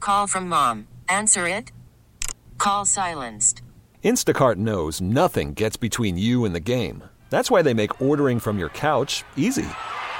Call from mom. Answer it. Call silenced. Instacart knows nothing gets between you and the game. That's why they make ordering from your couch easy.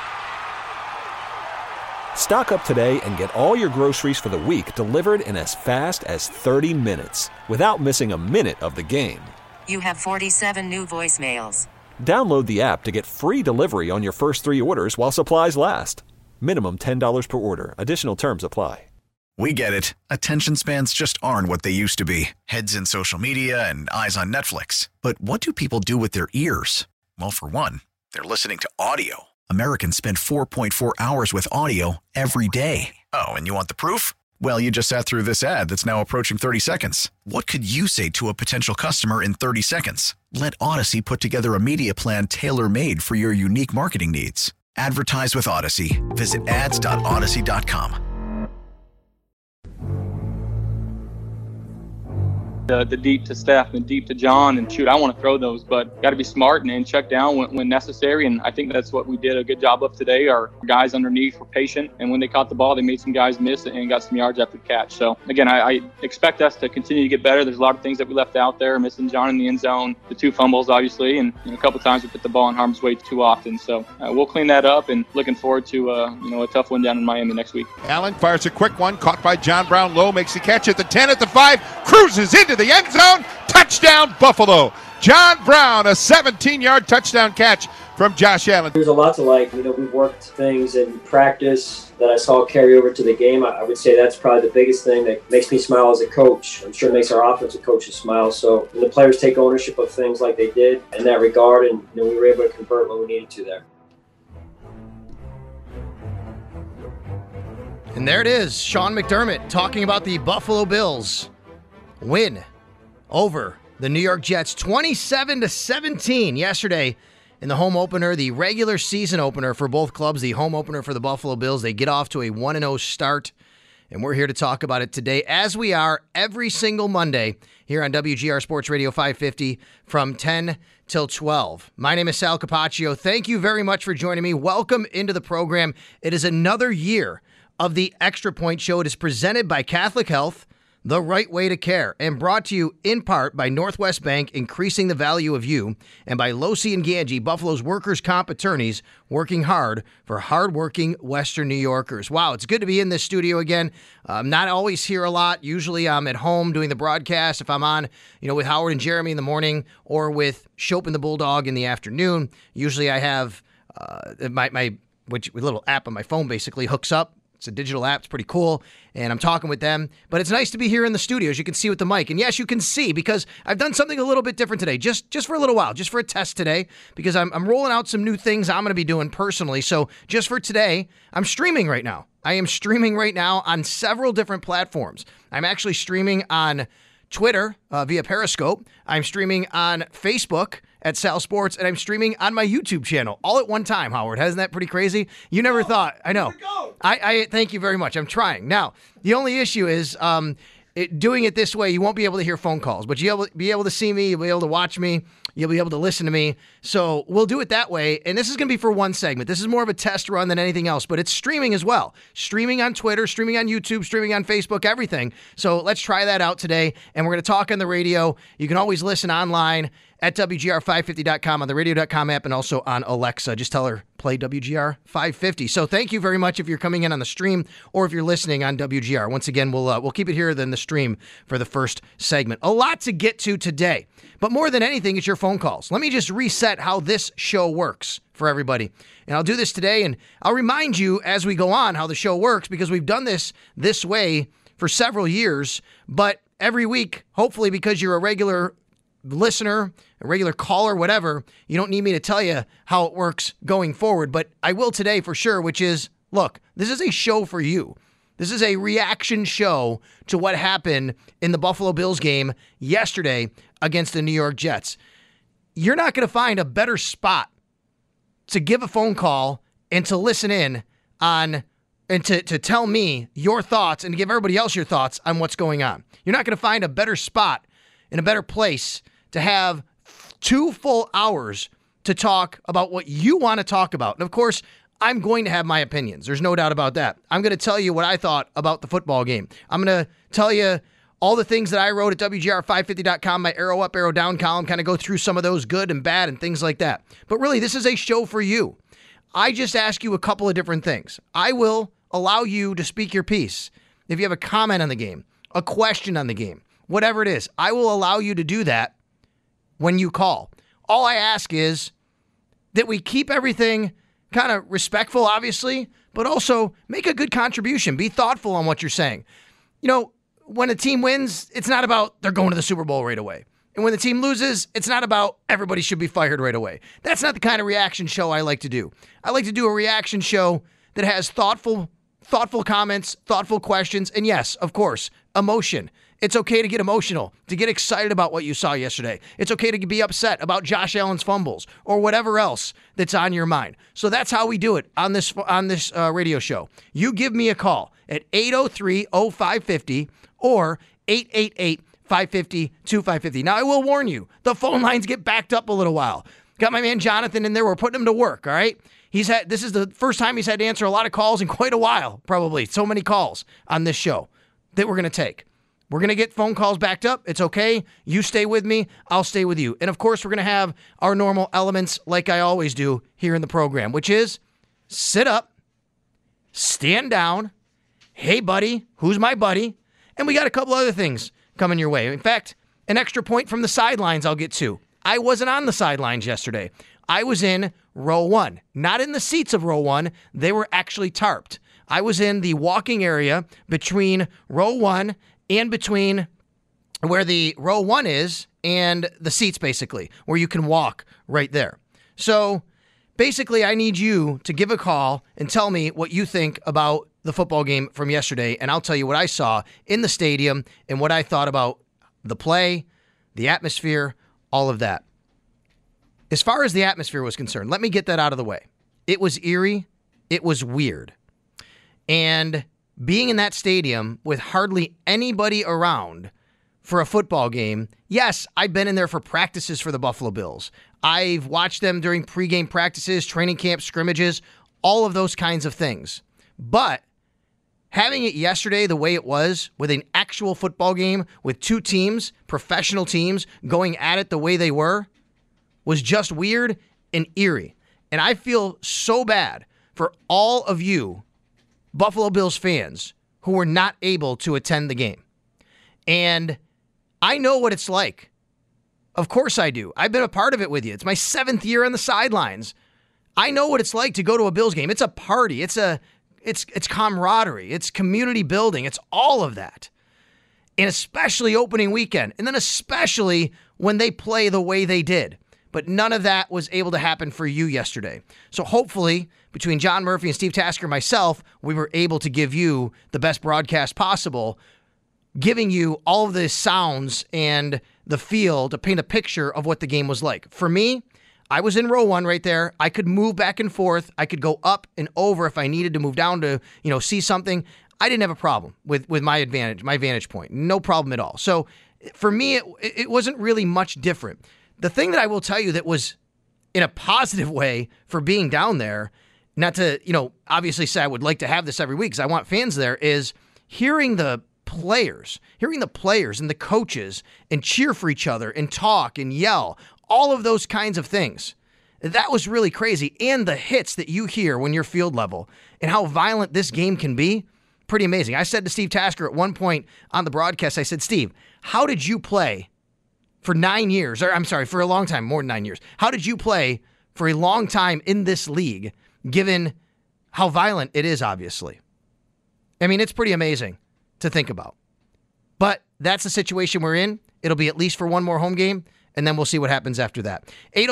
Stock up today and get all your groceries for the week delivered in as fast as 30 minutes without missing a minute of the game. You have 47 new voicemails. Download the app to get free delivery on your first 3 orders while supplies last. Minimum $10 per order. Additional terms apply. We get it. Attention spans just aren't what they used to be. Heads in social media and eyes on Netflix. But what do people do with their ears? Well, for one, they're listening to audio. Americans spend 4.4 hours with audio every day. Oh, and you want the proof? Well, you just sat through this ad that's now approaching 30 seconds. What could you say to a potential customer in 30 seconds? Let Odyssey put together a media plan tailor-made for your unique marketing needs. Advertise with Odyssey. Visit ads.odyssey.com. The deep to Steph and deep to John, and shoot, I want to throw those, but got to be smart and check down when necessary, and I think that's what we did a good job of today. Our guys underneath were patient, and when they caught the ball, they made some guys miss and got some yards after the catch. So again, I expect us to continue to get better. There's a lot of things that we left out there, missing John in the end zone, the 2 fumbles obviously, and a couple times we put the ball in harm's way too often. So we'll clean that up, and looking forward to a tough one down in Miami next week. Allen fires a quick one, caught by John Brown low, makes the catch at the 10, at the 5, cruises into the end zone, touchdown Buffalo. John Brown, a 17-yard touchdown catch from Josh Allen. There's a lot to like. We've worked things in practice that I saw carry over to the game. I would say that's probably the biggest thing that makes me smile as a coach. I'm sure it makes our offensive coaches smile. So when the players take ownership of things like they did in that regard, and we were able to convert when we needed to there. And there it is, Sean McDermott talking about the Buffalo Bills win over the New York Jets 27-17 yesterday in the home opener, the regular season opener for both clubs, the home opener for the Buffalo Bills. They get off to a 1-0 start, and we're here to talk about it today, as we are every single Monday here on WGR Sports Radio 550 from 10 till 12. My name is Sal Capaccio. Thank you very much for joining me. Welcome into the program. It is another year of the Extra Point Show. It is presented by Catholic Health, the right way to care, and brought to you in part by Northwest Bank, increasing the value of you, and by Losi and Ganji, Buffalo's workers' comp attorneys, working hard for hardworking Western New Yorkers. Wow, it's good to be in this studio again. I'm not always here a lot. Usually I'm at home doing the broadcast. If I'm on, with Howard and Jeremy in the morning, or with Shope and the Bulldog in the afternoon, usually I have my little app on my phone basically hooks up. It's a digital app. It's pretty cool, and I'm talking with them. But it's nice to be here in the studio, as you can see with the mic. And yes, you can see, because I've done something a little bit different today, just for a little while, just for a test today, because I'm rolling out some new things I'm going to be doing personally. So just for today, I'm streaming right now. I am streaming right now on several different platforms. I'm actually streaming on Twitter via Periscope. I'm streaming on Facebook at Sal Sports, and I'm streaming on my YouTube channel all at one time, Howard. Isn't that pretty crazy? You never thought. I know. I thank you very much. I'm trying. Now, the only issue is doing it this way, you won't be able to hear phone calls, but you'll be able to see me, you'll be able to watch me, you'll be able to listen to me. So we'll do it that way, and this is going to be for one segment. This is more of a test run than anything else, but it's streaming as well. Streaming on Twitter, streaming on YouTube, streaming on Facebook, everything. So let's try that out today, and we're going to talk on the radio. You can always listen online at WGR550.com, on the radio.com app, and also on Alexa. Just tell her, play WGR 550. So thank you very much if you're coming in on the stream or if you're listening on WGR. Once again, we'll keep it here than the stream for the first segment. A lot to get to today, but more than anything, it's your phone calls. Let me just reset how this show works for everybody. And I'll do this today, and I'll remind you as we go on how the show works, because we've done this way for several years, but every week, hopefully because you're a regular listener, a regular caller, whatever, you don't need me to tell you how it works going forward, but I will today for sure, which is, look, this is a show for you. This is a reaction show to what happened in the Buffalo Bills game yesterday against the New York Jets. You're not going to find a better spot to give a phone call and to listen in on and to tell me your thoughts and to give everybody else your thoughts on what's going on. You're not going to find a better spot in a better place to have 2 full hours to talk about what you want to talk about. And of course, I'm going to have my opinions. There's no doubt about that. I'm going to tell you what I thought about the football game. I'm going to tell you all the things that I wrote at WGR550.com, my arrow up, arrow down column, kind of go through some of those good and bad and things like that. But really, this is a show for you. I just ask you a couple of different things. I will allow you to speak your piece. If you have a comment on the game, a question on the game, whatever it is, I will allow you to do that when you call. All I ask is that we keep everything kind of respectful, obviously, but also make a good contribution. Be thoughtful on what you're saying. You know, when a team wins, it's not about they're going to the Super Bowl right away. And when the team loses, it's not about everybody should be fired right away. That's not the kind of reaction show I like to do. I like to do a reaction show that has thoughtful comments, thoughtful questions, and yes, of course, emotion. It's okay to get emotional, to get excited about what you saw yesterday. It's okay to be upset about Josh Allen's fumbles or whatever else that's on your mind. So that's how we do it on this radio show. You give me a call at 803-0550 or 888-550-2550. Now, I will warn you, the phone lines get backed up a little while. Got my man Jonathan in there. We're putting him to work, all right? This is the first time he's had to answer a lot of calls in quite a while, probably. So many calls on this show that we're going to take. We're going to get phone calls backed up. It's okay. You stay with me. I'll stay with you. And, of course, we're going to have our normal elements like I always do here in the program, which is sit up, stand down, hey, buddy, who's my buddy? And we got a couple other things coming your way. In fact, an extra point from the sidelines I'll get to. I wasn't on the sidelines yesterday. I was in row 1. Not in the seats of row 1. They were actually tarped. I was in the walking area between row 1 and between where the row 1 is and the seats, basically, where you can walk right there. So basically, I need you to give a call and tell me what you think about the football game from yesterday, and I'll tell you what I saw in the stadium and what I thought about the play, the atmosphere, all of that. As far as the atmosphere was concerned, let me get that out of the way. It was eerie. It was weird. And being in that stadium with hardly anybody around for a football game, yes, I've been in there for practices for the Buffalo Bills. I've watched them during pregame practices, training camp, scrimmages, all of those kinds of things. But having it yesterday the way it was, with an actual football game, with two teams, professional teams, going at it the way they were, was just weird and eerie. And I feel so bad for all of you Buffalo Bills fans who were not able to attend the game. And I know what it's like. Of course I do. I've been a part of it with you. It's my 7th year on the sidelines. I know what it's like to go to a Bills game. It's a party. It's camaraderie. It's community building. It's all of that. And especially opening weekend. And then especially when they play the way they did. But none of that was able to happen for you yesterday. So hopefully, between John Murphy and Steve Tasker and myself, we were able to give you the best broadcast possible, giving you all of the sounds and the feel to paint a picture of what the game was like. For me, I was in row 1 right there. I could move back and forth. I could go up and over if I needed to move down to, see something. I didn't have a problem with my vantage point. No problem at all. So for me, it wasn't really much different. The thing that I will tell you that was in a positive way for being down there, not to, obviously say I would like to have this every week because I want fans there, is hearing the players and the coaches and cheer for each other and talk and yell, all of those kinds of things. That was really crazy. And the hits that you hear when you're field level and how violent this game can be, pretty amazing. I said to Steve Tasker at one point on the broadcast, I said, Steve, how did you play for 9 years, for a long time, more than 9 years. How did you play for a long time in this league, given how violent it is, obviously? I mean, it's pretty amazing to think about. But that's the situation we're in. It'll be at least for one more home game, and then we'll see what happens after that.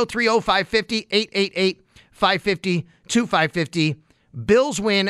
803-0550, 888-550-2550. Bills win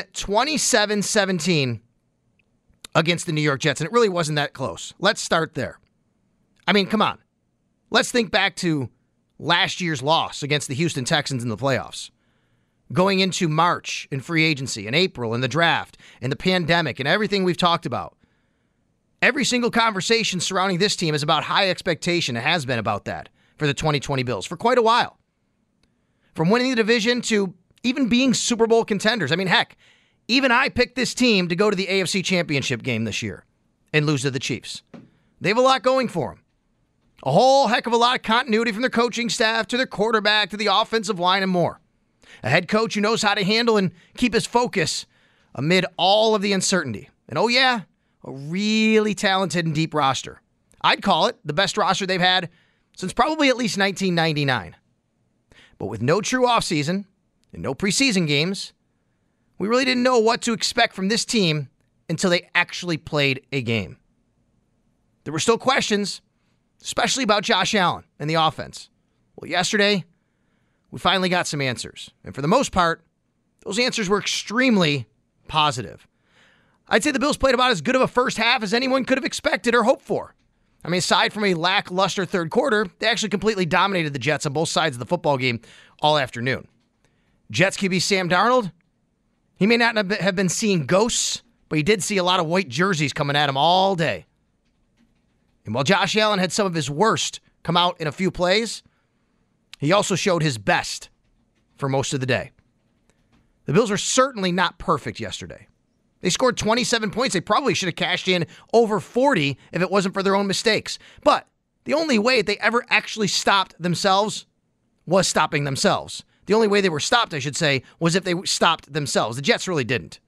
27-17 against the New York Jets, and it really wasn't that close. Let's start there. I mean, come on. Let's think back to last year's loss against the Houston Texans in the playoffs. Going into March in free agency, and April in the draft, and the pandemic, and everything we've talked about. Every single conversation surrounding this team is about high expectation. It has been about that for the 2020 Bills for quite a while. From winning the division to even being Super Bowl contenders. I mean, heck, even I picked this team to go to the AFC Championship game this year and lose to the Chiefs. They have a lot going for them. A whole heck of a lot of continuity from their coaching staff to their quarterback to the offensive line and more. A head coach who knows how to handle and keep his focus amid all of the uncertainty. And oh yeah, a really talented and deep roster. I'd call it the best roster they've had since probably at least 1999. But with no true offseason and no preseason games, we really didn't know what to expect from this team until they actually played a game. There were still questions, especially about Josh Allen and the offense. Well, yesterday, we finally got some answers. And for the most part, those answers were extremely positive. I'd say the Bills played about as good of a first half as anyone could have expected or hoped for. I mean, aside from a lackluster third quarter, they actually completely dominated the Jets on both sides of the football game all afternoon. Jets QB Sam Darnold, he may not have been seeing ghosts, but he did see a lot of white jerseys coming at him all day. And while Josh Allen had some of his worst come out in a few plays, he also showed his best for most of the day. The Bills are certainly not perfect yesterday. They scored 27 points. They probably should have cashed in over 40 if it wasn't for their own mistakes. But the only way they ever actually stopped themselves was stopping themselves. The only way they were stopped, I should say, was if they stopped themselves. The Jets really didn't.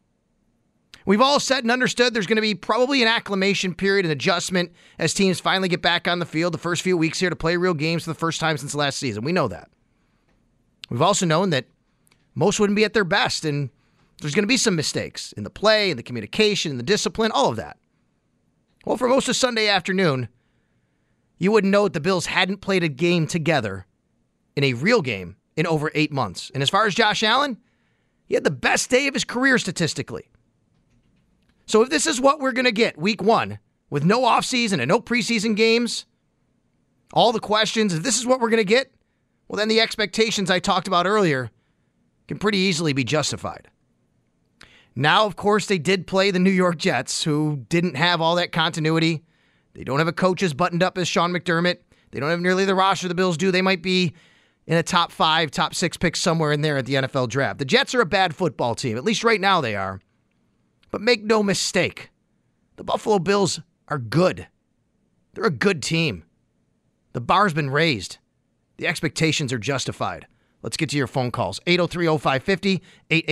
We've all said and understood there's going to be probably an acclimation period, an adjustment, as teams finally get back on the field the first few weeks here to play real games for the first time since last season. We know that. We've also known that most wouldn't be at their best, and there's going to be some mistakes in the play, in the communication, in the discipline, all of that. Well, for most of Sunday afternoon, you wouldn't know that the Bills hadn't played a game together in a real game in over 8 months. And as far as Josh Allen, he had the best day of his career statistically. So if this is what we're going to get week one, with no offseason and no preseason games, all the questions, if this is what we're going to get, well, then the expectations I talked about earlier can pretty easily be justified. Now, of course, they did play the New York Jets, who didn't have all that continuity. They don't have a coach as buttoned up as Sean McDermott. They don't have nearly the roster the Bills do. They might be in a top 5, top 6 pick somewhere in there at the NFL draft. The Jets are a bad football team. At least right now they are. But make no mistake, the Buffalo Bills are good. They're a good team. The bar's been raised. The expectations are justified. Let's get to your phone calls. 803-0550,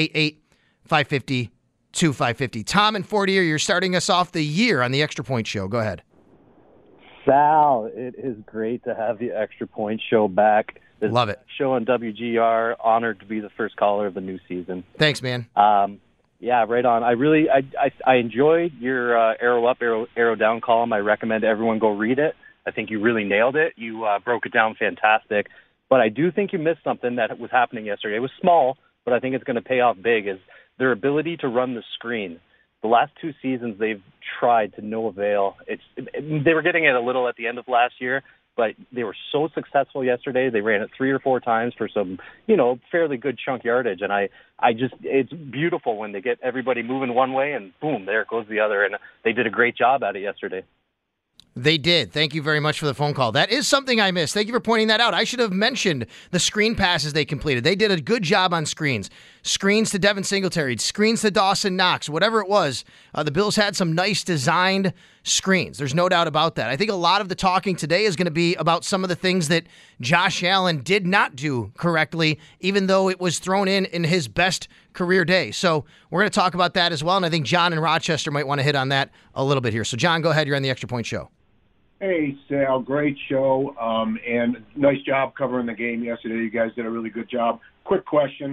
888-550-2550. Tom and Fortier, you're starting us off the year on the Extra Point Show. Go ahead. Sal, it is great to have the Extra Point Show back. This Love it. Show on WGR. Honored to be the first caller of the new season. Thanks, man. Yeah, right on. I enjoyed your arrow up, arrow down column. I recommend everyone go read it. I think you really nailed it. You broke it down fantastic. But I do think you missed something that was happening yesterday. It was small, but I think it's going to pay off big, is their ability to run the screen. The last 2 seasons, they've tried to no avail. They were getting it a little at the end of last year, but they were so successful yesterday. They ran it 3 or 4 times for some, fairly good chunk yardage. And it's beautiful when they get everybody moving one way and boom, there it goes the other. And they did a great job at it yesterday. They did. Thank you very much for the phone call. That is something I missed. Thank you for pointing that out. I should have mentioned the screen passes they completed. They did a good job on screens. Screens to Devin Singletary, screens to Dawson Knox, whatever it was. The Bills had some nice designed screens. There's no doubt about that. I think a lot of the talking today is going to be about some of the things that Josh Allen did not do correctly, even though it was thrown in his best career day. So we're going to talk about that as well, and I think John in Rochester might want to hit on that a little bit here. So John, go ahead. You're on the Extra Point Show. Hey, Sal, great show, and nice job covering the game yesterday. You guys did a really good job. Quick question.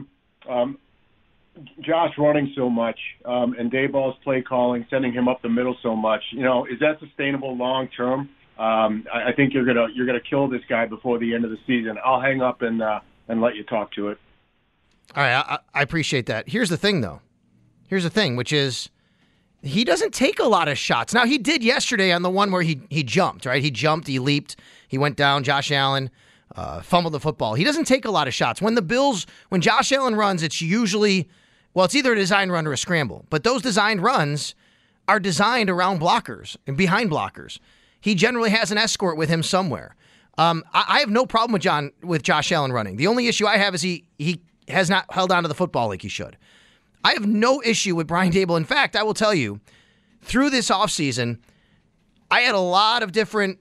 Josh running so much, and Dayball's play calling, sending him up the middle so much, is that sustainable long term? I think you're gonna kill this guy before the end of the season. I'll hang up and let you talk to it. All right, I appreciate that. Here's the thing, though. Which is, he doesn't take a lot of shots. Now, he did yesterday on the one where he jumped, right? He jumped, he leaped, he went down. Josh Allen fumbled the football. He doesn't take a lot of shots. When Josh Allen runs, it's usually, it's either a design run or a scramble. But those designed runs are designed around blockers and behind blockers. He generally has an escort with him somewhere. I have no problem with Josh Allen running. The only issue I have is he has not held on to the football like he should. I have no issue with Brian Daboll. In fact, I will tell you, through this offseason, I had a lot of different,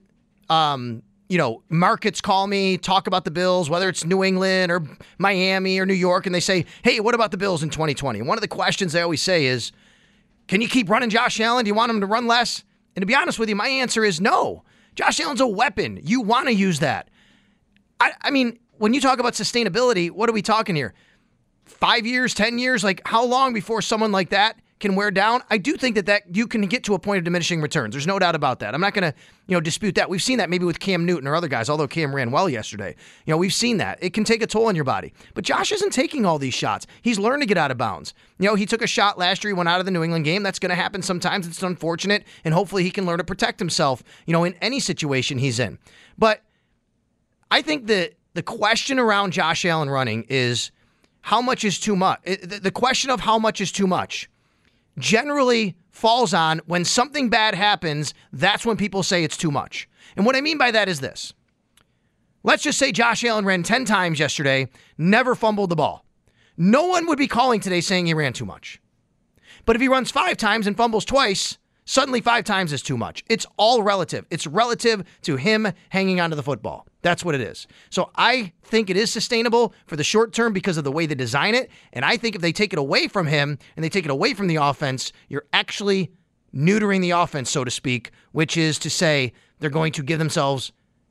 markets call me, talk about the Bills, whether it's New England or Miami or New York, and they say, hey, what about the Bills in 2020? And one of the questions they always say is, can you keep running Josh Allen? Do you want him to run less? And to be honest with you, my answer is no. Josh Allen's a weapon. You want to use that. I mean, when you talk about sustainability, what are we talking here? 5 years, 10 years? Like, how long before someone like that can wear down? I do think that you can get to a point of diminishing returns. There's no doubt about that. I'm not going to, dispute that. We've seen that maybe with Cam Newton or other guys, although Cam ran well yesterday. We've seen that. It can take a toll on your body. But Josh isn't taking all these shots. He's learned to get out of bounds. He took a shot last year. He went out of the New England game. That's going to happen sometimes. It's unfortunate, and hopefully he can learn to protect himself, in any situation he's in. But I think that the question around Josh Allen running is how much is too much. The question of how much is too much generally falls on when something bad happens, that's when people say it's too much. And what I mean by that is this. Let's just say Josh Allen ran 10 times yesterday, never fumbled the ball. No one would be calling today saying he ran too much. But if he runs 5 times and fumbles twice, suddenly 5 times is too much. It's all relative. It's relative to him hanging onto the football. That's what it is. So I think it is sustainable for the short term because of the way they design it. And I think if they take it away from him and they take it away from the offense, you're actually neutering the offense, so to speak, which is to say they're going to give themselves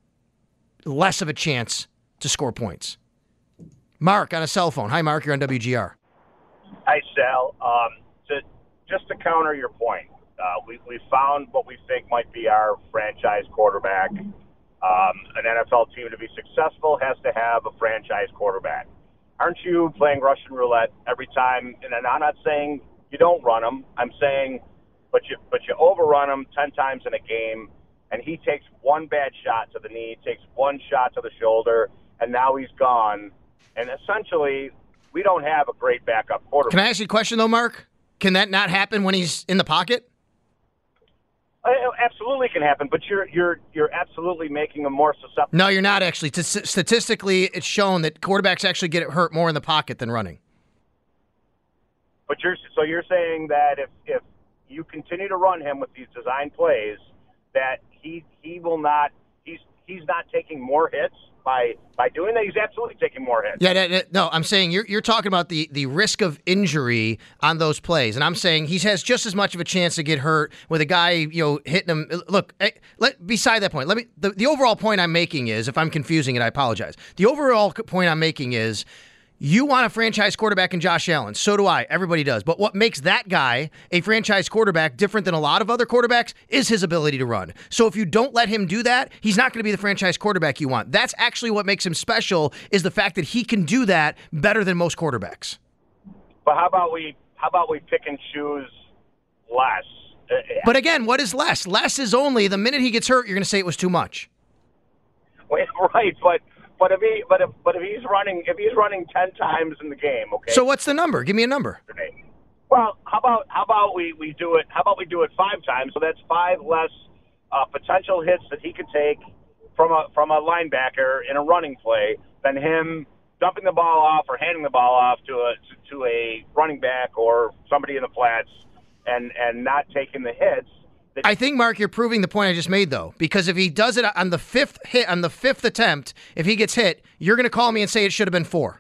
less of a chance to score points. Mark on a cell phone. Hi, Mark. You're on WGR. Hi, Sal. Just to counter your point, we found what we think might be our franchise quarterback. An NFL team to be successful has to have a franchise quarterback. Aren't you playing Russian roulette every time? And I'm not saying you don't run him. I'm saying, but you overrun him 10 times in a game, and he takes one bad shot to the knee, takes one shot to the shoulder, and now he's gone. And essentially, we don't have a great backup quarterback. Can I ask you a question, though, Mark? Can that not happen when he's in the pocket? It absolutely can happen, but you're absolutely making him more susceptible. No, you're not actually. Statistically, it's shown that quarterbacks actually get hurt more in the pocket than running. But you're saying that if you continue to run him with these design plays, that he will not. He's not taking more hits by doing that. He's absolutely taking more hits. Yeah, no, I'm saying you're talking about the risk of injury on those plays, and I'm saying he has just as much of a chance to get hurt with a guy hitting him. Look, beside that point, the overall point I'm making is, if I'm confusing it, I apologize. The overall point I'm making is, you want a franchise quarterback in Josh Allen. So do I. Everybody does. But what makes that guy a franchise quarterback different than a lot of other quarterbacks is his ability to run. So if you don't let him do that, he's not going to be the franchise quarterback you want. That's actually what makes him special, is the fact that he can do that better than most quarterbacks. But how about we pick and choose less? But again, what is less? Less is only the minute he gets hurt, you're going to say it was too much. Right, But if he's running 10 times in the game, okay. So what's the number? Give me a number. Well, how about we do it? How about we do it 5 times? So that's 5 less potential hits that he could take from a linebacker in a running play than him dumping the ball off or handing the ball off to a running back or somebody in the flats and not taking the hits. I think, Mark, you're proving the point I just made, though, because if he does it on the 5th hit, on the 5th attempt, if he gets hit, you're going to call me and say it should have been 4.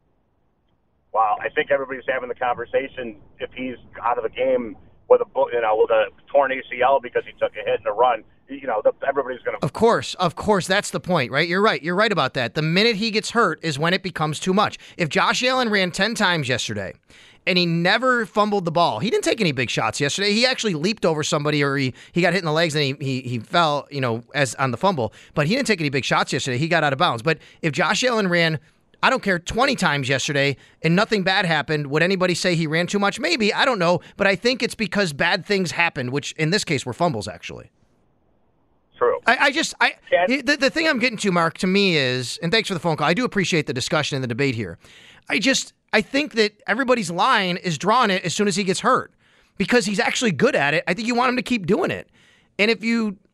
Wow, I think everybody's having the conversation if he's out of the game with a torn ACL because he took a hit in a run. Everybody's going to. Of course, that's the point, right? You're right about that. The minute he gets hurt is when it becomes too much. If Josh Allen ran 10 times yesterday, and he never fumbled the ball. He didn't take any big shots yesterday. He actually leaped over somebody, or he got hit in the legs and he fell, as on the fumble. But he didn't take any big shots yesterday. He got out of bounds. But if Josh Allen ran, I don't care, 20 times yesterday and nothing bad happened, would anybody say he ran too much? Maybe. I don't know. But I think it's because bad things happened, which in this case were fumbles, actually. True. The thing I'm getting to, Mark, to me is, and thanks for the phone call, I do appreciate the discussion and the debate here. I think that everybody's line is drawing it as soon as he gets hurt because he's actually good at it. I think you want him to keep doing it. And if you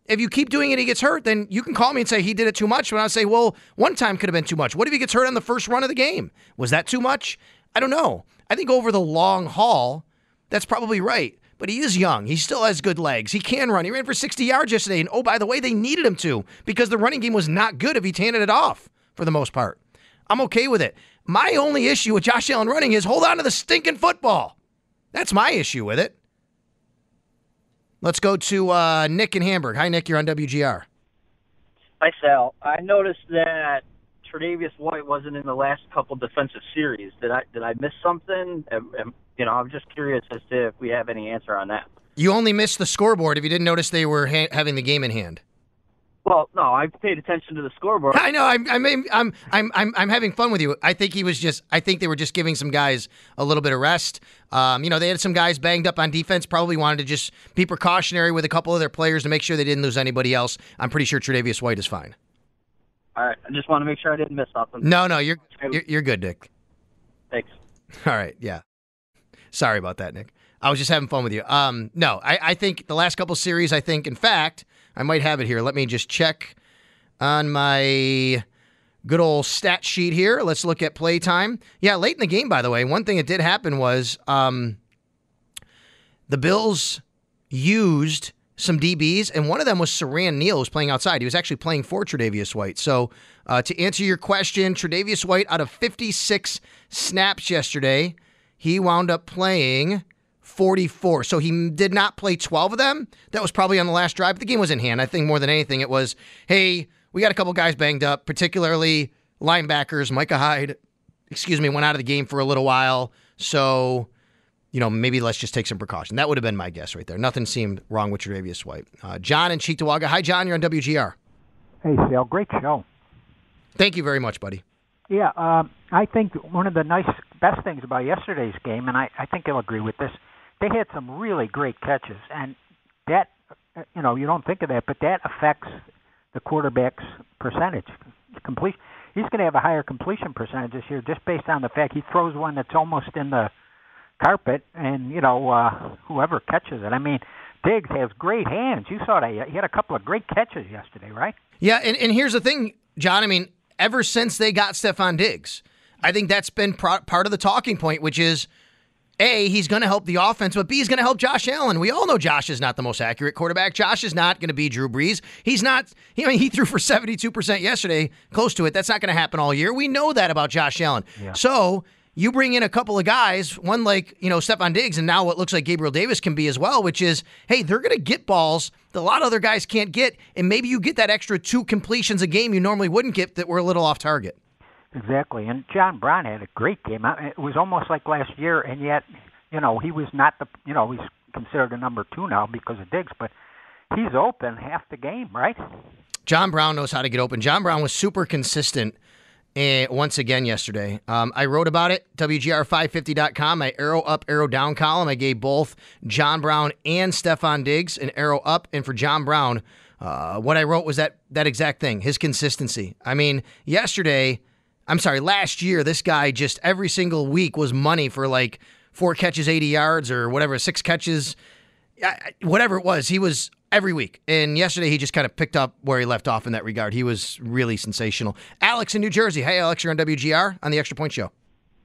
If you keep doing it, he gets hurt, then you can call me and say he did it too much. But I'll say, well, one time could have been too much. What if he gets hurt on the first run of the game? Was that too much? I don't know. I think over the long haul, that's probably right. But he is young. He still has good legs. He can run. He ran for 60 yards yesterday. And oh, by the way, they needed him to because the running game was not good if he handed it off for the most part. I'm okay with it. My only issue with Josh Allen running is hold on to the stinking football. That's my issue with it. Let's go to Nick in Hamburg. Hi, Nick. You're on WGR. Hi, Sal. I noticed that Tre'Davious White wasn't in the last couple defensive series. Did I miss something? I'm just curious as to if we have any answer on that. You only missed the scoreboard if you didn't notice they were having the game in hand. Well, no, I paid attention to the scoreboard. I know. I'm having fun with you. I think they were just giving some guys a little bit of rest. They had some guys banged up on defense. Probably wanted to just be precautionary with a couple of their players to make sure they didn't lose anybody else. I'm pretty sure Tre'Davious White is fine. All right. I just want to make sure I didn't miss something. No, you're good, Nick. Thanks. All right. Yeah. Sorry about that, Nick. I was just having fun with you. No, I think the last couple series. In fact, I might have it here. Let me just check on my good old stat sheet here. Let's look at play time. Yeah, late in the game, by the way, one thing that did happen was the Bills used some DBs, and one of them was Siran Neal, who was playing outside. He was actually playing for Tre'Davious White. So to answer your question, Tre'Davious White, out of 56 snaps yesterday, he wound up playing 44. So he did not play 12 of them. That was probably on the last drive. But the game was in hand. I think more than anything, it was, hey, we got a couple guys banged up, particularly linebackers. Micah Hyde, went out of the game for a little while. So, maybe let's just take some precaution. That would have been my guess right there. Nothing seemed wrong with Tre'Davious White. John in Cheektowaga. Hi, John. You're on WGR. Hey, Sal. Great show. Thank you very much, buddy. Yeah, I think one of the best things about yesterday's game, and I think you'll agree with this, they had some really great catches, and that, you don't think of that, but that affects the quarterback's percentage. He's going to have a higher completion percentage this year just based on the fact he throws one that's almost in the carpet, and, whoever catches it. I mean, Diggs has great hands. You saw that. He had a couple of great catches yesterday, right? Yeah, and here's the thing, John. I mean, ever since they got Stephon Diggs, I think that's been part of the talking point, which is, A, he's going to help the offense, but B, he's going to help Josh Allen. We all know Josh is not the most accurate quarterback. Josh is not going to be Drew Brees. He's not, he threw for 72% yesterday, close to it. That's not going to happen all year. We know that about Josh Allen. Yeah. So you bring in a couple of guys, one like, Stephon Diggs, and now what looks like Gabriel Davis can be as well, which is, hey, they're going to get balls that a lot of other guys can't get, and maybe you get that extra 2 completions a game you normally wouldn't get that were a little off target. Exactly, and John Brown had a great game. It was almost like last year, and yet, he was not he's considered a number 2 now because of Diggs, but he's open half the game, right? John Brown knows how to get open. John Brown was super consistent once again yesterday. I wrote about it, WGR550.com, my arrow up, arrow down column. I gave both John Brown and Stephon Diggs an arrow up, and for John Brown, what I wrote was that exact thing, his consistency. I mean, last year, this guy just every single week was money for like 4 catches, 80 yards, or whatever, 6 catches, whatever it was. He was every week. And yesterday, he just kind of picked up where he left off in that regard. He was really sensational. Alex in New Jersey. Hey, Alex, you're on WGR on the Extra Point Show.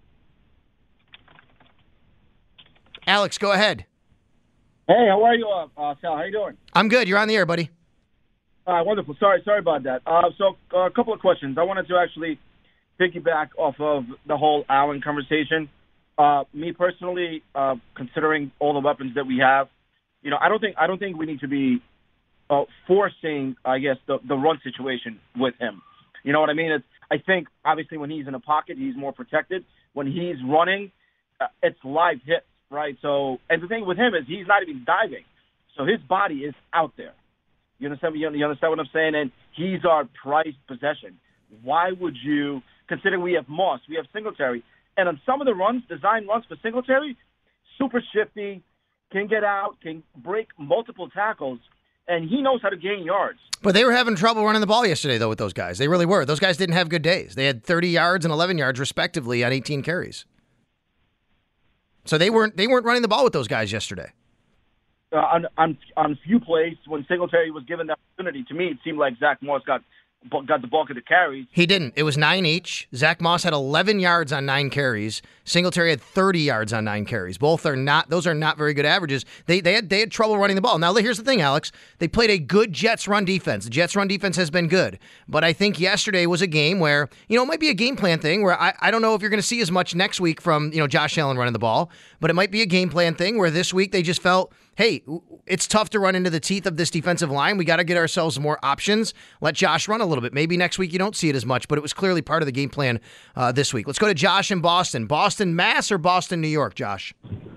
Alex, go ahead. Hey, how are you, Sal? How you doing? I'm good. You're on the air, buddy. Wonderful. Sorry about that. So a couple of questions. I wanted to actually piggyback off of the whole Allen conversation. Me personally, considering all the weapons that we have, I don't think we need to be forcing, I guess, the run situation with him. You know what I mean? I think obviously when he's in a pocket, he's more protected. When he's running, it's live hits, right? So, and the thing with him is he's not even diving, so his body is out there. You understand? You understand what I'm saying? And he's our prized possession. Why would you, considering we have Moss, we have Singletary, and on some of the runs, design runs for Singletary, super shifty, can get out, can break multiple tackles, and he knows how to gain yards. But they were having trouble running the ball yesterday, though, with those guys. They really were. Those guys didn't have good days. They had 30 yards and 11 yards, respectively, on 18 carries. So they weren't running the ball with those guys yesterday. on few plays when Singletary was given the opportunity. To me, it seemed like Zach Moss got the bulk of the carries. He didn't. It was 9 each. Zach Moss had 11 yards on 9 carries. Singletary had 30 yards on 9 carries. Those are not very good averages. They had trouble running the ball. Now, here's the thing, Alex. They played a good Jets run defense. The Jets run defense has been good. But I think yesterday was a game where, it might be a game plan thing where I don't know if you're going to see as much next week from, Josh Allen running the ball, but it might be a game plan thing where this week they just felt, hey, it's tough to run into the teeth of this defensive line. We got to get ourselves more options. Let Josh run a little bit. Maybe next week you don't see it as much, but it was clearly part of the game plan this week. Let's go to Josh in Boston. Boston, Mass, or Boston, New York, Josh?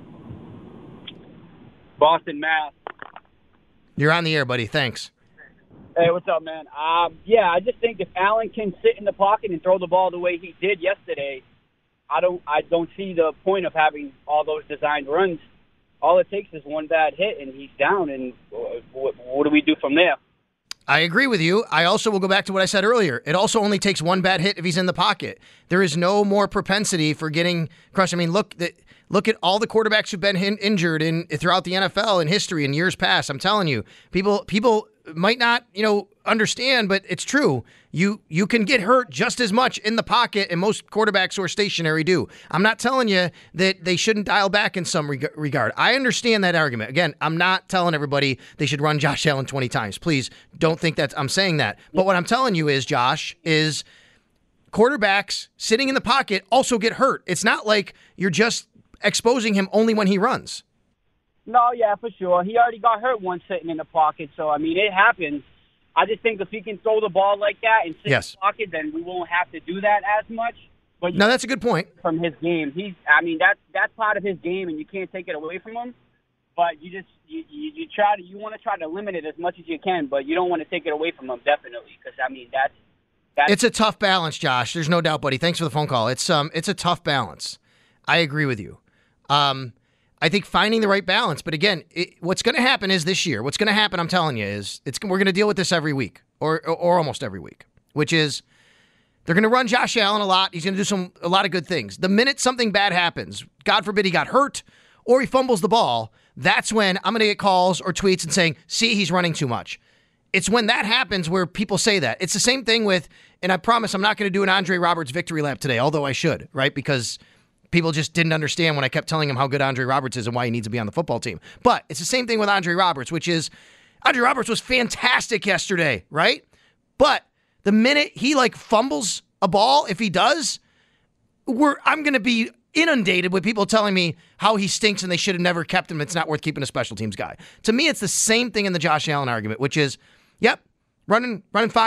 Boston, Mass. You're on the air, buddy. Thanks. Hey, what's up, man? I just think if Allen can sit in the pocket and throw the ball the way he did yesterday, I don't see the point of having all those designed runs. All it takes is one bad hit, and he's down, and what do we do from there? I agree with you. I also will go back to what I said earlier. It also only takes one bad hit if he's in the pocket. There is no more propensity for getting crushed. I mean, look at all the quarterbacks who've been injured throughout the NFL in history in years past. I'm telling you, people might not, understand, but it's true. You can get hurt just as much in the pocket, and most quarterbacks who are stationary do. I'm not telling you that they shouldn't dial back in some regard. I understand that argument. Again, I'm not telling everybody they should run Josh Allen 20 times. Please don't think that I'm saying that. But what I'm telling you is, Josh, is quarterbacks sitting in the pocket also get hurt. It's not like you're just exposing him only when he runs. No, yeah, for sure. He already got hurt once sitting in the pocket, so, it happens. I just think if he can throw the ball like that and sit in the pocket, then we won't have to do that as much. But no, that's a good point. From his game, that's part of his game, and you can't take it away from him. But you want to try to limit it as much as you can, but you don't want to take it away from him, definitely, because that's it's a tough balance, Josh. There's no doubt, buddy. Thanks for the phone call. It's a tough balance. I agree with you. I think finding the right balance. But again, what's going to happen is this year, I'm telling you, is we're going to deal with this every week or almost every week, which is they're going to run Josh Allen a lot. He's going to do a lot of good things. The minute something bad happens, God forbid he got hurt or he fumbles the ball, that's when I'm going to get calls or tweets and saying, see, he's running too much. It's when that happens where people say that. It's the same thing with, and I promise I'm not going to do an Andre Roberts victory lap today, although I should, right? Because people just didn't understand when I kept telling him how good Andre Roberts is and why he needs to be on the football team. But it's the same thing with Andre Roberts, which is Andre Roberts was fantastic yesterday, right? But the minute he fumbles a ball, if he does, I'm going to be inundated with people telling me how he stinks and they should have never kept him. It's not worth keeping a special teams guy. To me, it's the same thing in the Josh Allen argument, which is, yep, running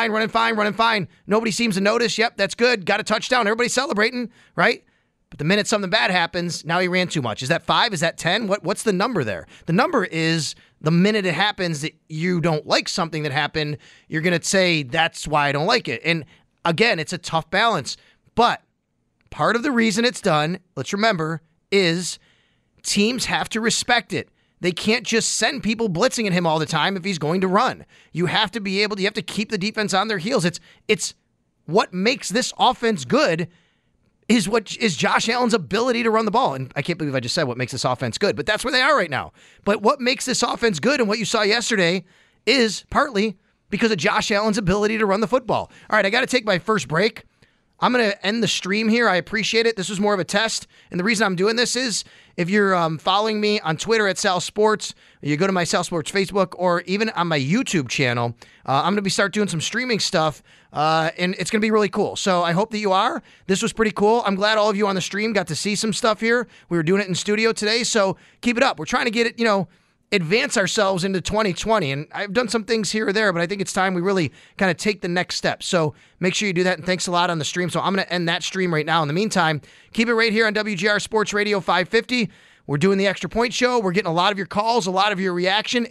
fine. Nobody seems to notice. Yep, that's good. Got a touchdown. Everybody's celebrating, right? But the minute something bad happens, now he ran too much. Is that 5? Is that 10? What's the number there? The number is the minute it happens that you don't like something that happened, you're going to say, that's why I don't like it. And again, it's a tough balance. But part of the reason it's done, let's remember, is teams have to respect it. They can't just send people blitzing at him all the time if he's going to run. You have to be able to, you have to keep the defense on their heels. It's what makes this offense good is Josh Allen's ability to run the ball. And I can't believe I just said what makes this offense good, but that's where they are right now. But what makes this offense good and what you saw yesterday is partly because of Josh Allen's ability to run the football. All right, I got to take my first break. I'm going to end the stream here. I appreciate it. This was more of a test. And the reason I'm doing this is if you're following me on Twitter at Sal Sports, you go to my Sal Sports Facebook, or even on my YouTube channel, I'm going to start doing some streaming stuff, and it's going to be really cool. So I hope that you are. This was pretty cool. I'm glad all of you on the stream got to see some stuff here. We were doing it in studio today, so keep it up. We're trying to get it, advance ourselves into 2020. And I've done some things here or there, but I think it's time we really kind of take the next step. So make sure you do that. And thanks a lot on the stream. So I'm going to end that stream right now. In the meantime, keep it right here on WGR Sports Radio 550. We're doing the Extra Point Show. We're getting a lot of your calls, a lot of your reaction.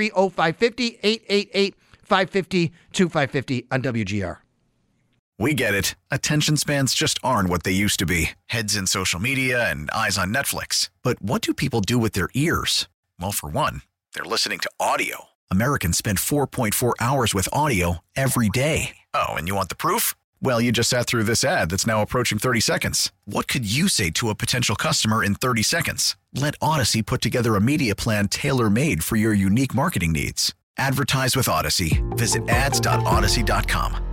803-0550, 888-550-2550 on WGR. We get it. Attention spans just aren't what they used to be. Heads in social media and eyes on Netflix. But what do people do with their ears? Well, for one, they're listening to audio. Americans spend 4.4 hours with audio every day. Oh, and you want the proof? Well, you just sat through this ad that's now approaching 30 seconds. What could you say to a potential customer in 30 seconds? Let Odyssey put together a media plan tailor-made for your unique marketing needs. Advertise with Odyssey. Visit ads.odyssey.com.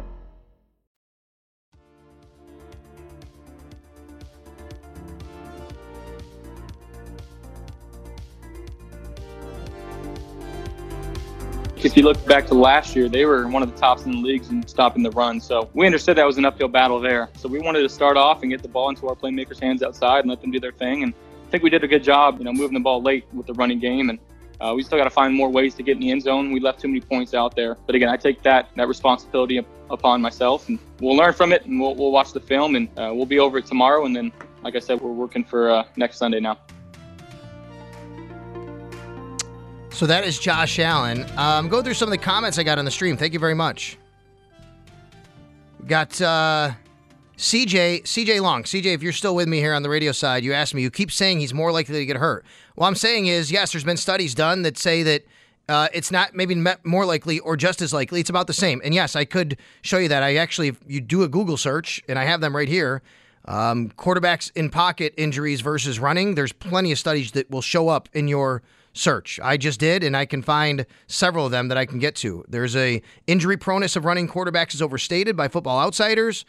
If you look back to last year, they were one of the tops in the leagues in stopping the run. So we understood that was an uphill battle there. So we wanted to start off and get the ball into our playmakers' hands outside and let them do their thing. And I think we did a good job, moving the ball late with the running game. And we still got to find more ways to get in the end zone. We left too many points out there. But again, I take that responsibility upon myself, and we'll learn from it, and we'll watch the film, and we'll be over it tomorrow. And then, like I said, we're working for next Sunday now. So that is Josh Allen. Go through some of the comments I got on the stream. Thank you very much. Got CJ Long. CJ, if you're still with me here on the radio side, you asked me, you keep saying he's more likely to get hurt. What I'm saying is, yes, there's been studies done that say that it's not maybe more likely or just as likely. It's about the same. And yes, I could show you that. If you do a Google search, and I have them right here, quarterbacks in pocket injuries versus running, there's plenty of studies that will show up in your search. I just did, and I can find several of them that I can get to. There's a injury proneness of running quarterbacks is overstated by Football Outsiders.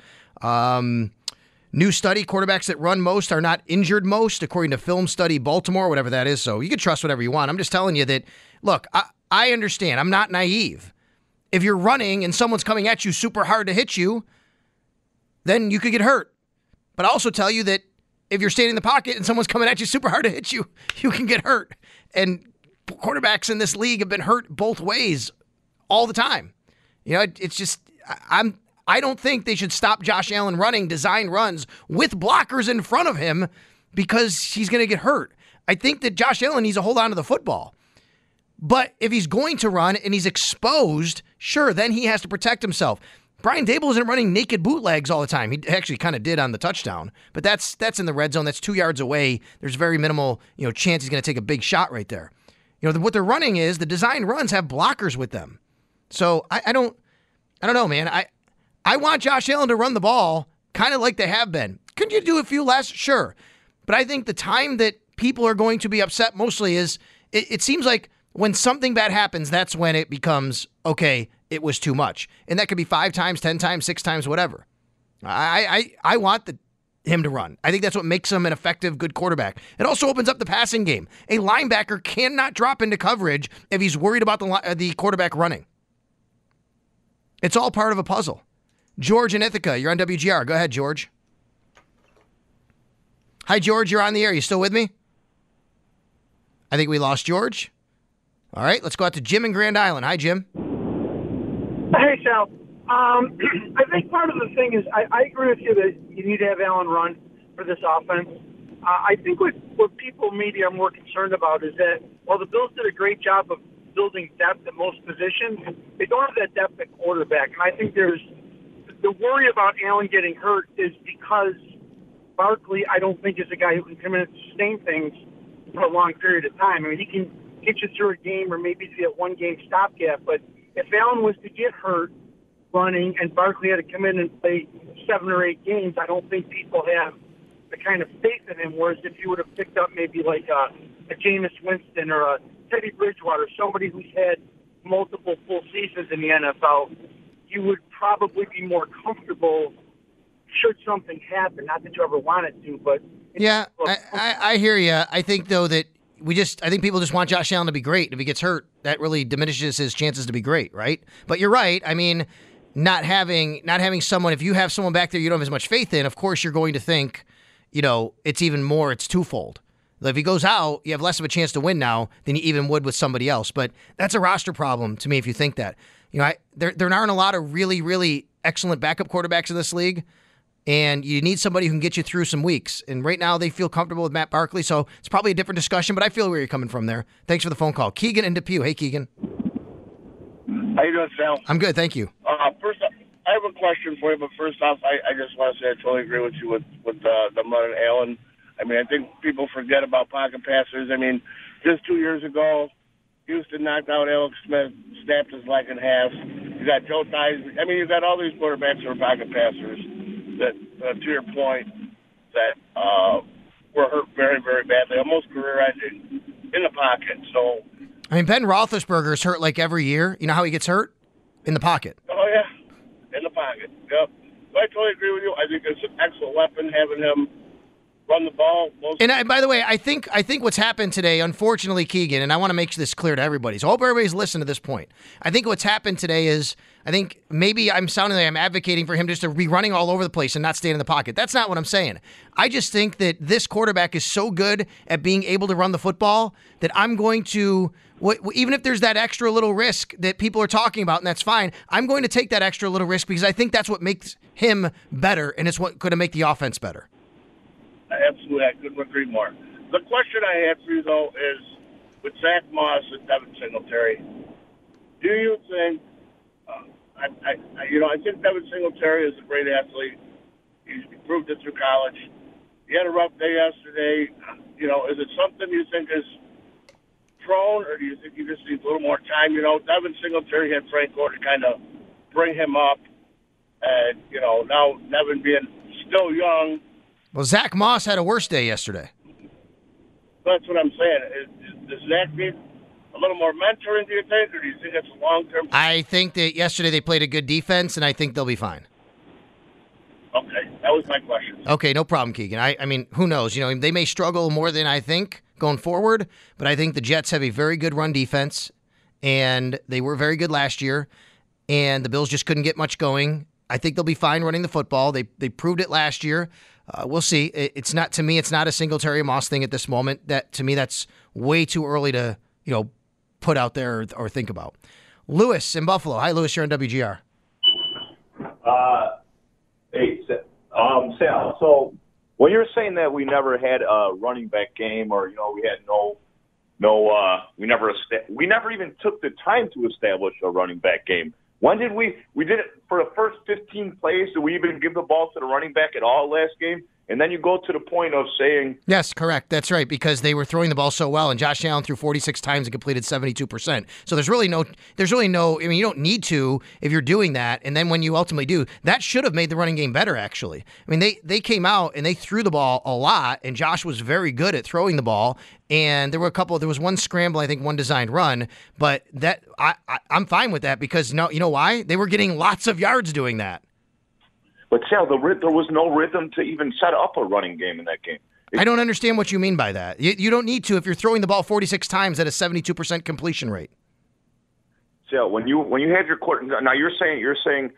New study, quarterbacks that run most are not injured most, according to Film Study Baltimore, whatever that is. So you can trust whatever you want. I'm just telling you that, look, I understand. I'm not naive. If you're running and someone's coming at you super hard to hit you, then you could get hurt. But I also tell you that if you're standing in the pocket and someone's coming at you super hard to hit you, you can get hurt. And quarterbacks in this league have been hurt both ways all the time. It's just, I don't think they should stop Josh Allen running design runs with blockers in front of him because he's going to get hurt. I think that Josh Allen needs to hold on to the football. But if he's going to run and he's exposed, sure, then he has to protect himself. Brian Daboll isn't running naked bootlegs all the time. He actually kind of did on the touchdown, but that's in the red zone. That's 2 yards away. There's very minimal, chance he's going to take a big shot right there. What they're running is the design runs have blockers with them. So I don't know, man. I want Josh Allen to run the ball kind of like they have been. Couldn't you do a few less? Sure. But I think the time that people are going to be upset mostly is it seems like when something bad happens, that's when it becomes, okay, it was too much. And that could be 5 times, 10 times, 6 times, whatever. I want him to run. I think that's what makes him an effective, good quarterback. It also opens up the passing game. A linebacker cannot drop into coverage if he's worried about the quarterback running. It's all part of a puzzle. George in Ithaca, you're on WGR. Go ahead, George. Hi, George. You're on the air. You still with me? I think we lost George. All right, let's go out to Jim in Grand Island. Hi, Jim. Hey, Sal. I think part of the thing is I agree with you that you need to have Allen run for this offense. I think what people maybe are more concerned about is that while the Bills did a great job of building depth at most positions, they don't have that depth at quarterback. And I think there's the worry about Allen getting hurt is because Barkley, I don't think, is a guy who can come in and sustain things for a long period of time. I mean, he can get you through a game or maybe see a one-game stopgap, but if Allen was to get hurt running and Barkley had to come in and play 7 or 8 games, I don't think people have the kind of faith in him, whereas if you would have picked up maybe like a Jameis Winston or a Teddy Bridgewater, somebody who's had multiple full seasons in the NFL, you would probably be more comfortable should something happen. Not that you ever want it to, but... Yeah, I hear you. I think, though, that I think people just want Josh Allen to be great. If he gets hurt, that really diminishes his chances to be great, right? But you're right. I mean, not having someone, if you have someone back there you don't have as much faith in, of course you're going to think, it's even more, it's twofold. If he goes out, you have less of a chance to win now than you even would with somebody else. But that's a roster problem to me if you think that. There aren't a lot of really, really excellent backup quarterbacks in this league, and you need somebody who can get you through some weeks. And right now they feel comfortable with Matt Barkley, so it's probably a different discussion, but I feel where you're coming from there. Thanks for the phone call. Keegan in Depew. Hey, Keegan. How you doing, Sal? I'm good, thank you. First off, I have a question for you, but first off, I just want to say I totally agree with you with the Mudd and Allen. I mean, I think people forget about pocket passers. I mean, just 2 years ago, Houston knocked out Alex Smith, snapped his leg in half. You got Joe Theismann. I mean, you got all these quarterbacks who are pocket passers that, to your point, that were hurt very, very badly, almost career-ending in the pocket. So, I mean, Ben Roethlisberger's hurt like every year. You know how he gets hurt? In the pocket. Oh, yeah, in the pocket. Yep. So I totally agree with you. I think it's an excellent weapon having him run the ball. And by the way, I think what's happened today, unfortunately, Keegan, and I want to make this clear to everybody, so I hope everybody's listened to this point. I think what's happened today is, I think maybe I'm sounding like I'm advocating for him just to be running all over the place and not staying in the pocket. That's not what I'm saying. I just think that this quarterback is so good at being able to run the football that I'm going to, even if there's that extra little risk that people are talking about, and that's fine, I'm going to take that extra little risk because I think that's what makes him better, and it's what going to make the offense better. Absolutely, I couldn't agree more. The question I had for you, though, is with Zach Moss and Devin Singletary, do you think, I think Devin Singletary is a great athlete. He's proved it through college. He had a rough day yesterday. Is it something you think is prone, or do you think he just needs a little more time? Devin Singletary had Frank Gore to kind of bring him up, and, now Devin being still young. Well, Zach Moss had a worse day yesterday. That's what I'm saying. Does Zach need a little more mentoring, do you think, or do you think it's a long-term? I think that yesterday they played a good defense, and I think they'll be fine. Okay, that was my question. Okay, no problem, Keegan. I mean, who knows? They may struggle more than I think going forward, but I think the Jets have a very good run defense, and they were very good last year, and the Bills just couldn't get much going. I think they'll be fine running the football. They proved it last year. We'll see. It's not a Singletary Moss thing at this moment. To me, that's way too early to put out there or think about. Lewis in Buffalo. Hi, Lewis. You're on WGR. Hey, Sal. So when you're saying that we never had a running back game, or we had we never even took the time to establish a running back game. When did we did it for the first 15 plays? Did we even give the ball to the running back at all last game? And then you go to the point of saying... Yes, correct. That's right, because they were throwing the ball so well, and Josh Allen threw 46 times and completed 72%. So there's really no, I mean, you don't need to if you're doing that, and then when you ultimately do, that should have made the running game better, actually. I mean, they came out and they threw the ball a lot, and Josh was very good at throwing the ball, and there was one scramble, I think one designed run, but that I'm fine with that because, you know why? They were getting lots of yards doing that. But, Sal, there was no rhythm to even set up a running game in that game. I don't understand what you mean by that. You don't need to if you're throwing the ball 46 times at a 72% completion rate. Sal, when you had your quarter, now you're saying.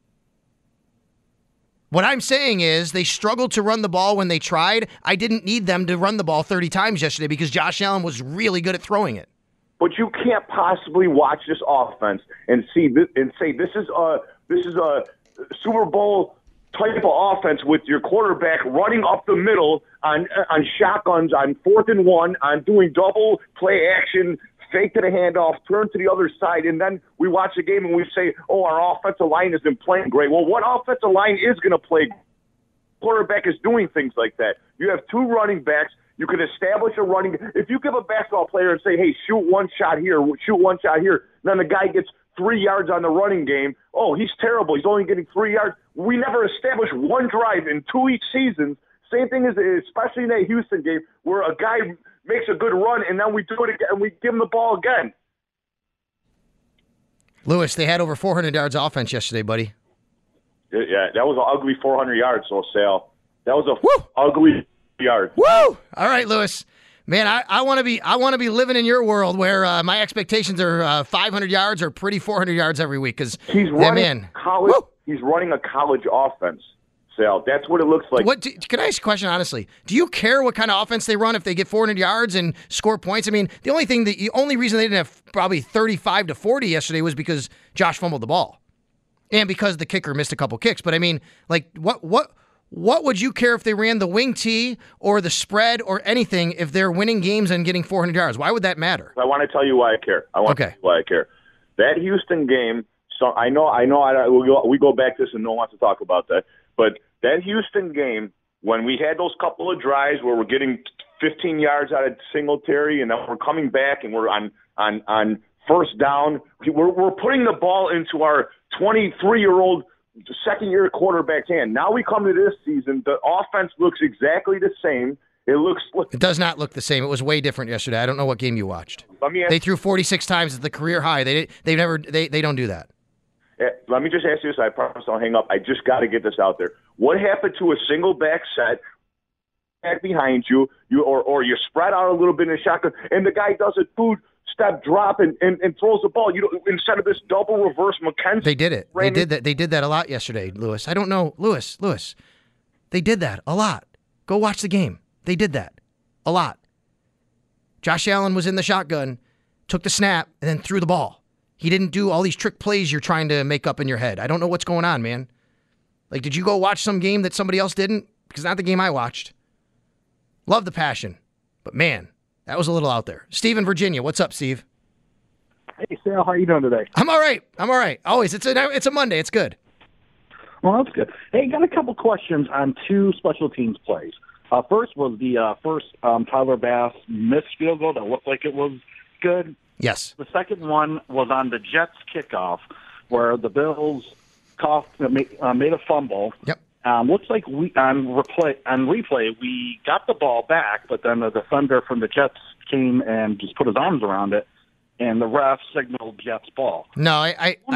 What I'm saying is they struggled to run the ball when they tried. I didn't need them to run the ball 30 times yesterday because Josh Allen was really good at throwing it. But you can't possibly watch this offense and see this and say this is a Super Bowl type of offense with your quarterback running up the middle on shotguns, on 4th and 1, on doing double play action, fake to the handoff, turn to the other side, and then we watch the game and we say, oh, our offensive line isn't playing great. Well, what offensive line is going to play? Quarterback is doing things like that. You have two running backs. You can establish a running. If you give a basketball player and say, hey, shoot one shot here, then the guy gets 3 yards on the running game. Oh, he's terrible. He's only getting 3 yards. We never established one drive in 2 each seasons. Same thing especially in that Houston game where a guy makes a good run and then we do it again and we give him the ball again. Lewis, they had over 400 yards offense yesterday, buddy. Yeah, that was an ugly 400 yards, so Sal. That was a ugly yard. Woo! All right, Lewis. Man, I want to be living in your world where my expectations are 500 yards or pretty 400 yards every week because he's running college. Woo! He's running a college offense, Sal. That's what it looks like. Can I ask a question honestly? Do you care what kind of offense they run if they get 400 yards and score points? I mean, the only reason they didn't have probably 35 to 40 yesterday was because Josh fumbled the ball, and because the kicker missed a couple kicks. But I mean, like what would you care if they ran the wing tee or the spread or anything if they're winning games and getting 400 yards? Why would that matter? I want to tell you why I care. To tell you why I care. That Houston game, so I know we go back to this and no one wants to talk about that, but that Houston game, when we had those couple of drives where we're getting 15 yards out of Singletary and then we're coming back and we're on first down. We're putting the ball into our 23-year-old second-year quarterback's hand. Now we come to this season, the offense looks exactly the same. It does not look the same. It was way different yesterday. I don't know what game you watched. They threw 46 times at the career high. They don't do that. Let me just ask you this. I promise I'll hang up. I just got to get this out there. What happened to a single back set, back behind you, or you spread out a little bit in the shotgun, and the guy does a step drop and throws the ball. Instead of this double reverse McKenzie. They did it. They did that a lot yesterday, Lewis. I don't know, Lewis. They did that a lot. Go watch the game. They did that a lot. Josh Allen was in the shotgun, took the snap, and then threw the ball. He didn't do all these trick plays you're trying to make up in your head. I don't know what's going on, man. Like, did you go watch some game that somebody else didn't? Because not the game I watched. Love the passion. But, man, that was a little out there. Steve in Virginia. What's up, Steve? Hey, Sal. How you doing today? I'm all right. Always. It's a Monday. It's good. Well, that's good. Hey, got a couple questions on two special teams plays. First was the Tyler Bass missed field goal that looked like it was good. Yes. The second one was on the Jets kickoff where the Bills made a fumble. Yep. Looks like on replay we got the ball back, but then the defender from the Jets came and just put his arms around it, and the ref signaled Jets ball. No,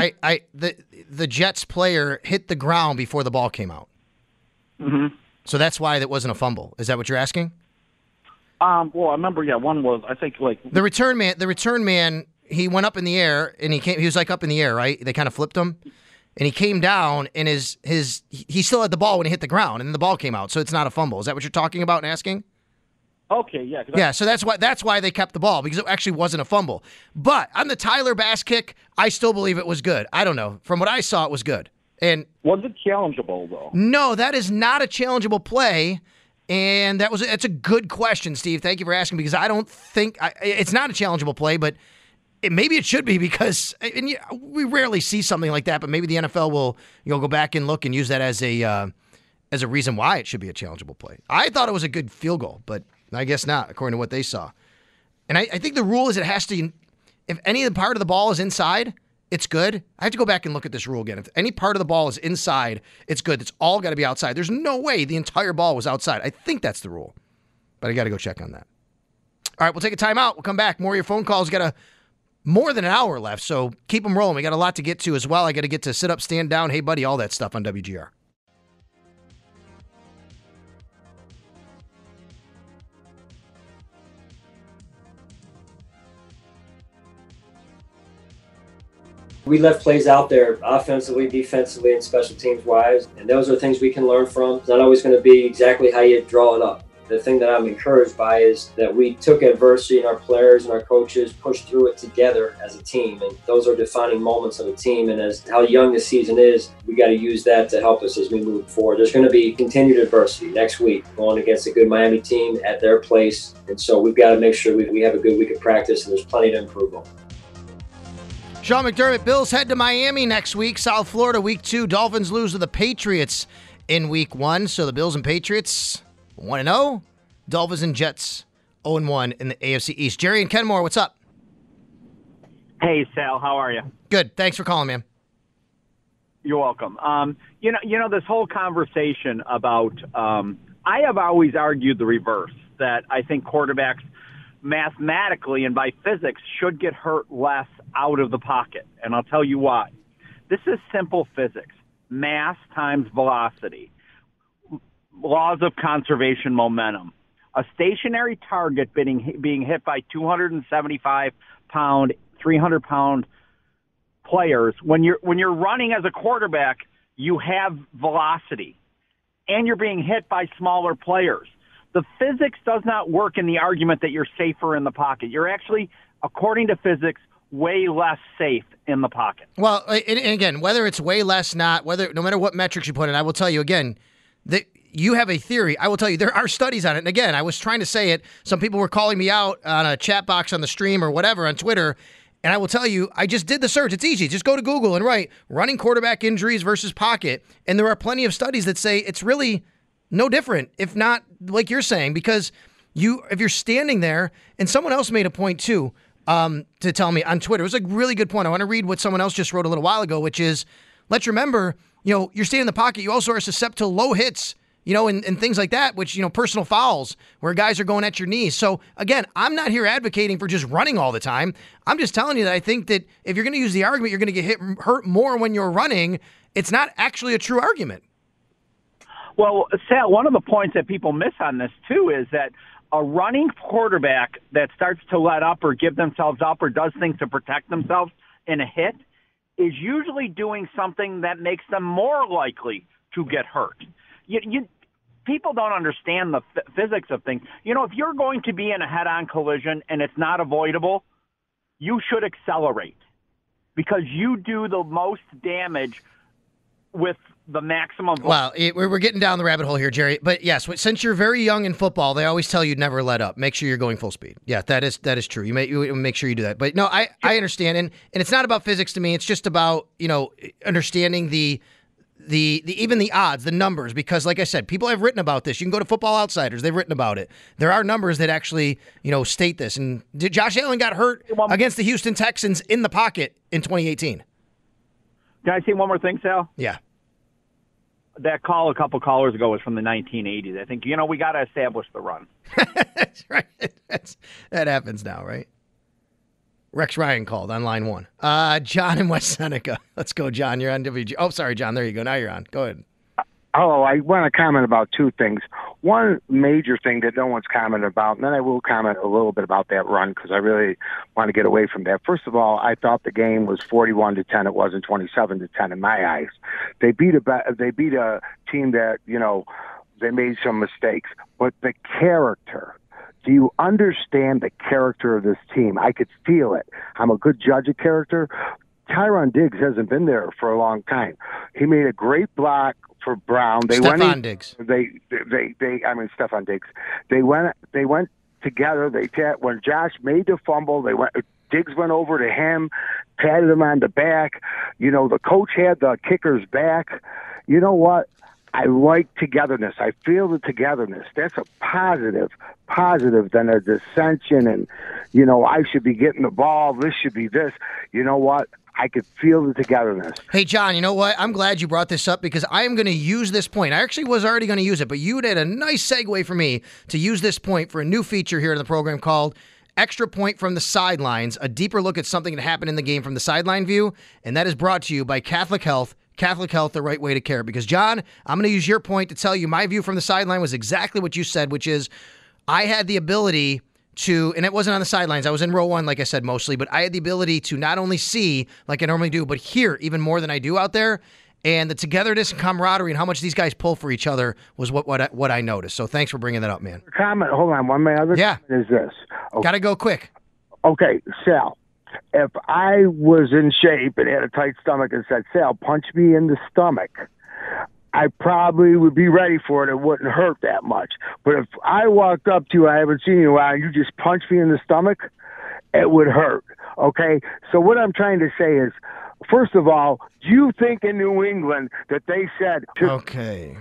the Jets player hit the ground before the ball came out. Mm-hmm. So that's why that wasn't a fumble. Is that what you're asking? Well, I remember, one was, I think, like... The return man, he went up in the air, and he was like up in the air, right? They kind of flipped him, and he came down, and he still had the ball when he hit the ground, and then the ball came out, so it's not a fumble. Is that what you're talking about and asking? Okay, yeah. Yeah, so that's why they kept the ball, because it actually wasn't a fumble. But on the Tyler Bass kick, I still believe it was good. I don't know. From what I saw, it was good. And was it challengeable, though? No, that is not a challengeable play. And it's a good question, Steve. Thank you for asking, because I don't think it's not a challengeable play, but maybe it should be, because we rarely see something like that. But maybe the NFL will go back and look and use that as a reason why it should be a challengeable play. I thought it was a good field goal, but I guess not, according to what they saw. And I think the rule is it has to, if any of the part of the ball is inside, it's good. I have to go back and look at this rule again. If any part of the ball is inside, it's good. It's all got to be outside. There's no way the entire ball was outside. I think that's the rule, but I got to go check on that. All right, we'll take a timeout. We'll come back. More of your phone calls. We got more than an hour left, so keep them rolling. We got a lot to get to as well. I got to get to sit up, stand down, hey buddy, all that stuff on WGR. We left plays out there offensively, defensively, and special teams wise, and those are things we can learn from. It's not always going to be exactly how you draw it up. The thing that I'm encouraged by is that we took adversity, and our players and our coaches pushed through it together as a team, and those are defining moments of a team. And as how young the season is, we got to use that to help us as we move forward. There's going to be continued adversity next week, going against a good Miami team at their place, and so we've got to make sure we have a good week of practice, and there's plenty to improve on. Sean McDermott, Bills head to Miami next week. South Florida, week 2. Dolphins lose to the Patriots in week 1. So the Bills and Patriots 1-0. Dolphins and Jets 0-1 in the AFC East. Jerry and Kenmore, what's up? Hey, Sal, how are you? Good. Thanks for calling, man. You're welcome. You know, this whole conversation about, I have always argued the reverse, that I think quarterbacks mathematically and by physics should get hurt less out of the pocket. And I'll tell you why. This is simple physics. Mass times velocity. Laws of conservation momentum. A stationary target being hit by 275-pound, 300-pound players, when you're running as a quarterback, you have velocity, and you're being hit by smaller players. The physics does not work in the argument that you're safer in the pocket. You're actually, according to physics, way less safe in the pocket. Well, and again, whether it's way less, no matter what metrics you put in, I will tell you again that you have a theory. I will tell you there are studies on it. And again, I was trying to say it. Some people were calling me out on a chat box on the stream or whatever on Twitter. And I will tell you, I just did the search. It's easy. Just go to Google and write running quarterback injuries versus pocket. And there are plenty of studies that say it's really no different, if not like you're saying, because if you're standing there, and someone else made a point too, to tell me on Twitter. It was a really good point. I want to read what someone else just wrote a little while ago, which is, let's remember, you're staying in the pocket. You also are susceptible to low hits, and things like that, which, personal fouls where guys are going at your knees. So, again, I'm not here advocating for just running all the time. I'm just telling you that I think that if you're going to use the argument, you're going to get hurt more when you're running. It's not actually a true argument. Well, Sal, one of the points that people miss on this, too, is that a running quarterback that starts to let up or give themselves up or does things to protect themselves in a hit is usually doing something that makes them more likely to get hurt. People don't understand the physics of things. If you're going to be in a head-on collision and it's not avoidable, you should accelerate because you do the most damage with the maximum. Well, we're getting down the rabbit hole here, Jerry. But yes, since you're very young in football, they always tell you never let up. Make sure you're going full speed. Yeah, that is true. You make sure you do that. But no, I understand, and it's not about physics to me. It's just about understanding the even the odds, the numbers, because like I said, people have written about this. You can go to Football Outsiders. They've written about it. There are numbers that actually, state this. And Josh Allen got hurt against the Houston Texans in the pocket in 2018. Can I say one more thing, Sal? Yeah. That call a couple callers ago was from the 1980s. I think, we got to establish the run. That's right. That happens now, right? Rex Ryan called on line 1. John in West Seneca. Let's go, John. You're on WG. Oh, sorry, John. There you go. Now you're on. Go ahead. Oh, I want to comment about two things. One major thing that no one's commented about, and then I will comment a little bit about that run because I really want to get away from that. First of all, I thought the game was 41-10. It wasn't 27-10 in my eyes. They beat a team that, they made some mistakes. But the character, do you understand the character of this team? I could feel it. I'm a good judge of character. Tyron Diggs hasn't been there for a long time. He made a great block for Brown. Stephon Diggs. Stephon Diggs. They went together. When Josh made the fumble, Diggs went over to him, patted him on the back. The coach had the kicker's back. You know what? I like togetherness. I feel the togetherness. That's a positive than a dissension and, I should be getting the ball. This should be this. You know what? I could feel the togetherness. Hey, John, you know what? I'm glad you brought this up because I am going to use this point. I actually was already going to use it, but you did a nice segue for me to use this point for a new feature here in the program called Extra Point from the Sidelines, a deeper look at something that happened in the game from the sideline view, and that is brought to you by Catholic Health. Catholic Health, the right way to care. Because, John, I'm going to use your point to tell you my view from the sideline was exactly what you said, which is I had the ability to, and it wasn't on the sidelines, I was in row 1, like I said, mostly, but I had the ability to not only see like I normally do, but hear even more than I do out there. And the togetherness and camaraderie and how much these guys pull for each other was what I noticed. So thanks for bringing that up, man. Comment. Hold on. My other comment is this. Okay. Got to go quick. Okay, Sal. If I was in shape and had a tight stomach and said, Sal, punch me in the stomach, I probably would be ready for it. It wouldn't hurt that much. But if I walked up to you, I haven't seen you in a while, and you just punch me in the stomach, it would hurt. Okay? So what I'm trying to say is, first of all, do you think in New England that they said... Okay.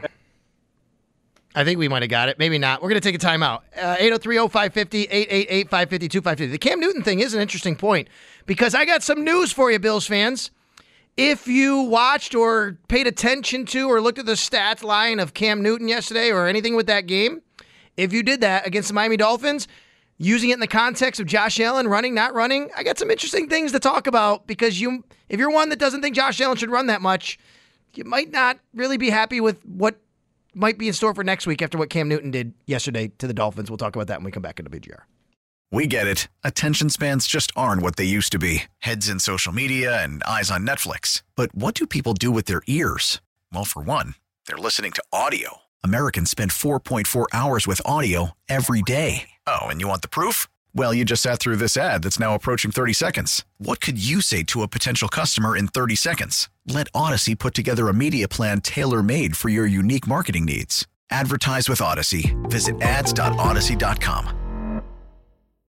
I think we might have got it. Maybe not. We're going to take a timeout. 803-0550, 888-550-2550. The Cam Newton thing is an interesting point because I got some news for you, Bills fans. If you watched or paid attention to or looked at the stats line of Cam Newton yesterday or anything with that game, if you did that against the Miami Dolphins, using it in the context of Josh Allen running, not running, I got some interesting things to talk about because if you're one that doesn't think Josh Allen should run that much, you might not really be happy with what might be in store for next week after what Cam Newton did yesterday to the Dolphins. We'll talk about that when we come back into BGR. We get it. Attention spans just aren't what they used to be. Heads in social media and eyes on Netflix. But what do people do with their ears? Well, for one, they're listening to audio. Americans spend 4.4 hours with audio every day. Oh, and you want the proof? Well, you just sat through this ad that's now approaching 30 seconds. What could you say to a potential customer in 30 seconds? Let Odyssey put together a media plan tailor-made for your unique marketing needs. Advertise with Odyssey. Visit ads.odyssey.com.